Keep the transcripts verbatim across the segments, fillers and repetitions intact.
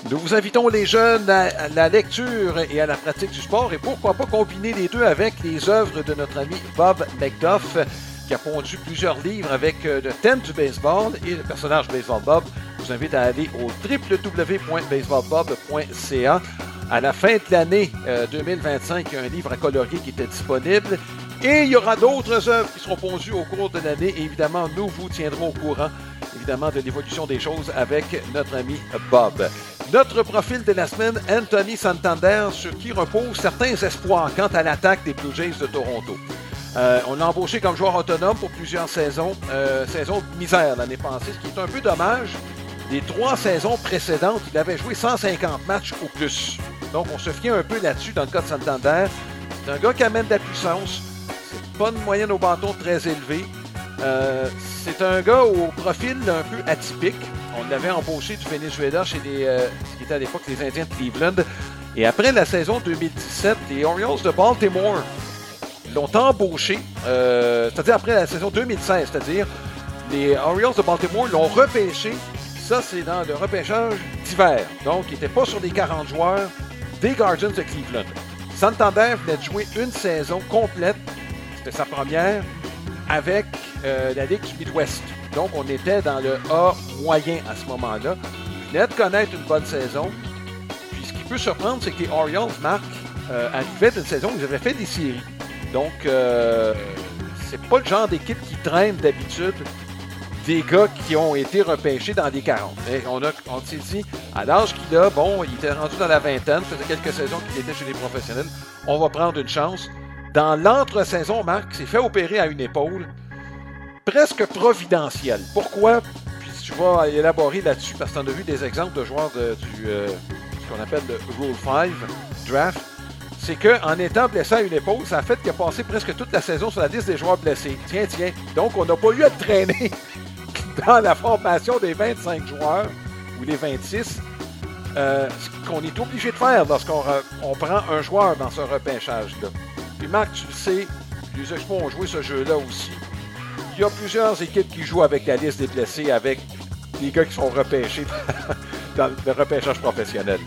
Nous vous invitons les jeunes à, à la lecture et à la pratique du sport et pourquoi pas combiner les deux avec les œuvres de notre ami Bob Macduff qui a pondu plusieurs livres avec euh, le thème du baseball et le personnage Baseball Bob. Je vous invite à aller au w w w point baseball bob point c a. À la fin de l'année euh, deux mille vingt-cinq, il y a un livre à colorier qui était disponible et il y aura d'autres œuvres qui seront pondues au cours de l'année et évidemment, nous vous tiendrons au courant évidemment de l'évolution des choses avec notre ami Bob. Notre profil de la semaine, Anthony Santander, sur qui reposent certains espoirs quant à l'attaque des Blue Jays de Toronto. Euh, on l'a embauché comme joueur autonome pour plusieurs saisons, euh, saison de misère l'année passée, ce qui est un peu dommage. Les trois saisons précédentes, il avait joué cent cinquante matchs ou plus. Donc, on se fie un peu là-dessus dans le cas de Santander. C'est un gars qui amène de la puissance. C'est pas une moyenne au bâton très élevée. Euh, c'est un gars au profil un peu atypique. On l'avait embauché du Venezuela chez les, euh, ce qui était à l'époque les Indiens de Cleveland. Et après la saison deux mille dix-sept, les Orioles de Baltimore l'ont embauché, euh, c'est-à-dire après la saison deux mille seize, c'est-à-dire les Orioles de Baltimore l'ont repêché. Ça, c'est dans le repêchage d'hiver. Donc, il n'était pas sur les quarante joueurs des Guardians de Cleveland. Santander venait de jouer une saison complète. C'était sa première avec euh, la Ligue du Midwest. Donc, on était dans le A moyen à ce moment-là. Il venait de connaître une bonne saison. Puis, ce qui peut surprendre, c'est que les Orioles, Marc, euh, arrivaient d'une saison où ils avaient fait des séries. Donc, euh, c'est pas le genre d'équipe qui traîne d'habitude des gars qui ont été repêchés dans les quarante. Et on a, on s'est dit, à l'âge qu'il a, bon, il était rendu dans la vingtaine, faisait quelques saisons qu'il était chez les professionnels, on va prendre une chance. Dans l'entre-saison, Marc s'est fait opérer à une épaule presque providentielle. Pourquoi? Puis tu vas élaborer là-dessus, parce que tu en as vu des exemples de joueurs de, du, euh, ce qu'on appelle le Rule cinq, draft. C'est qu'en étant blessé à une épaule, ça a fait qu'il a passé presque toute la saison sur la liste des joueurs blessés. Tiens, tiens. Donc, on n'a pas eu à traîner dans la formation des vingt-cinq joueurs ou les vingt-six, euh, ce qu'on est obligé de faire lorsqu'on re- on prend un joueur dans ce repêchage-là. Puis Marc, tu le sais, les Expos ont joué ce jeu-là aussi. Il y a plusieurs équipes qui jouent avec la liste des blessés, avec les gars qui sont repêchés dans le repêchage professionnel.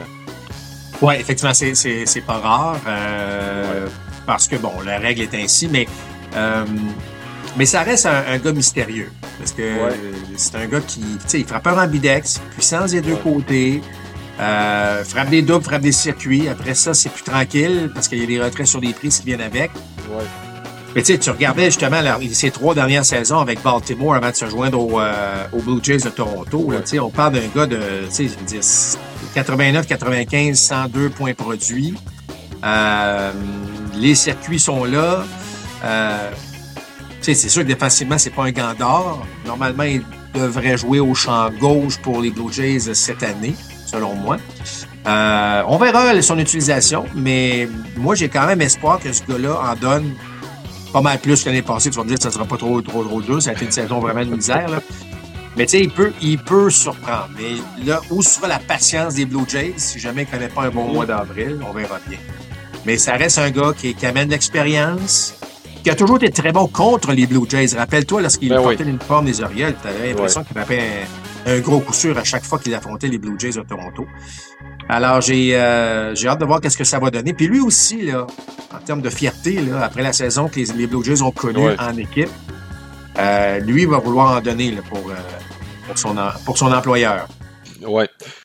Oui, effectivement, c'est, c'est, c'est pas rare euh, ouais. Parce que, bon, la règle est ainsi, mais euh, mais ça reste un, un gars mystérieux. Parce que ouais. C'est un gars qui, tu sais, il frappe un ambidex, puissance des deux ouais. côtés, euh, frappe des doubles, frappe des circuits. Après ça, c'est plus tranquille parce qu'il y a des retraits sur des prises qui viennent avec. Ouais. Mais tu sais, tu regardais justement la, ces trois dernières saisons avec Baltimore avant de se joindre au, euh, aux Blue Jays de Toronto. Ouais. Tu sais, on parle d'un gars de, tu sais, je veux dire, quatre-vingt-neuf, quatre-vingt-quinze, cent deux points produits. Euh, les circuits sont là. Euh, tu sais, c'est sûr que défensivement, c'est pas un gant d'or. Normalement, il devrait jouer au champ gauche pour les Blue Jays cette année, selon moi. Euh, on verra son utilisation, mais moi, j'ai quand même espoir que ce gars-là en donne pas mal plus que l'année passée. Tu vas me dire que ça ne sera pas trop, trop, trop dur. Ça a été une saison vraiment de misère, là. Mais tu sais, il peut, il peut surprendre. Mais là, où sera la patience des Blue Jays si jamais il ne connaît pas un bon mois d'avril? On verra bien. Mais ça reste un gars qui, qui amène de l'expérience, qui a toujours été très bon contre les Blue Jays. Rappelle-toi, lorsqu'il ben portait oui. l'uniforme des Orioles, tu avais l'impression ouais. qu'il frappait un, un gros coup sûr à chaque fois qu'il affrontait les Blue Jays de Toronto. Alors, j'ai, euh, j'ai hâte de voir qu'est-ce que ça va donner. Puis lui aussi, là, en termes de fierté, là, après la saison que les, les Blue Jays ont connue ouais. en équipe, Euh, lui va vouloir en donner là, pour, euh, pour, son, pour son employeur. Oui.